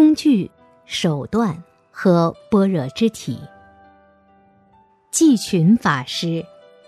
工具、手段和般若之体。寂群法师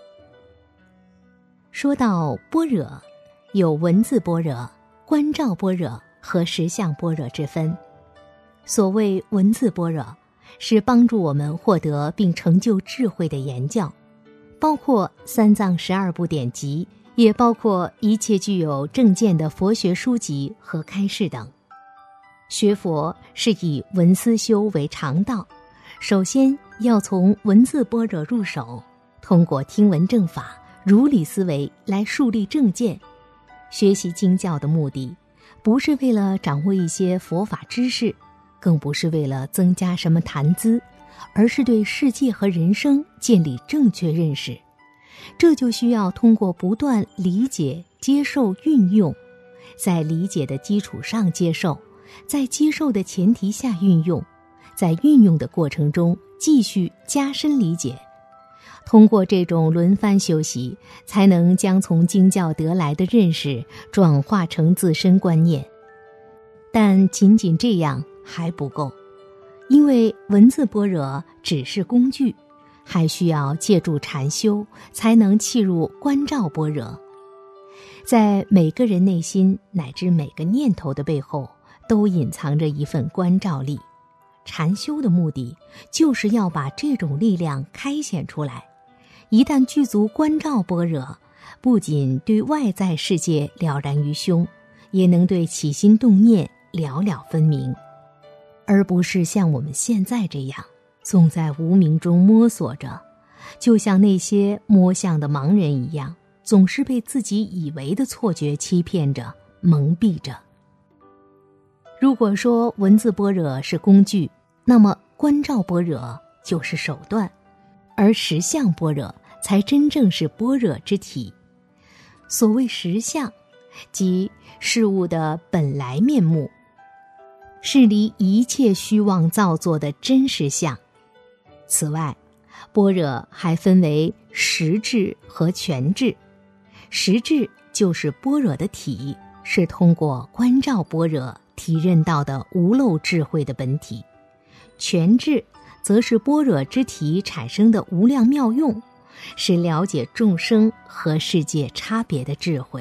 说到般若，有文字般若、观照般若和实相般若之分。所谓文字般若，是帮助我们获得并成就智慧的言教，包括三藏12部典籍，也包括一切具有正见的佛学书籍和开示等。学佛是以文思修为常道，首先要从文字般若入手，通过听闻正法、如理思维来树立正见。学习经教的目的，不是为了掌握一些佛法知识，更不是为了增加什么谈资，而是对世界和人生建立正确认识。这就需要通过不断理解、接受、运用，在理解的基础上接受，在接受的前提下运用，在运用的过程中继续加深理解。通过这种轮番修习，才能将从经教得来的认识转化成自身观念。但仅仅这样还不够，因为文字般若只是工具，还需要借助禅修才能契入观照般若。在每个人内心乃至每个念头的背后，都隐藏着一份观照力。禅修的目的就是要把这种力量开显出来。一旦具足观照般若，不仅对外在世界了然于胸，也能对起心动念了了分明，而不是像我们现在这样总在无明中摸索着，就像那些摸象的盲人一样，总是被自己以为的错觉欺骗着、蒙蔽着。如果说文字般若是工具，那么观照般若就是手段，而实相般若才真正是般若之体。所谓实相，即事物的本来面目，是离一切虚妄造作的真实相。此外，般若还分为实质和全质。实质就是般若的体，是通过观照般若体认到的无漏智慧的本体。全质则是般若之体产生的无量妙用，是了解众生和世界差别的智慧。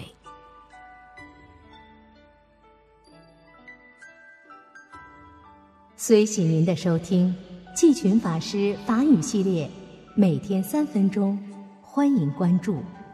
随喜您的收听，寂群法师法语系列，每天3分钟，欢迎关注。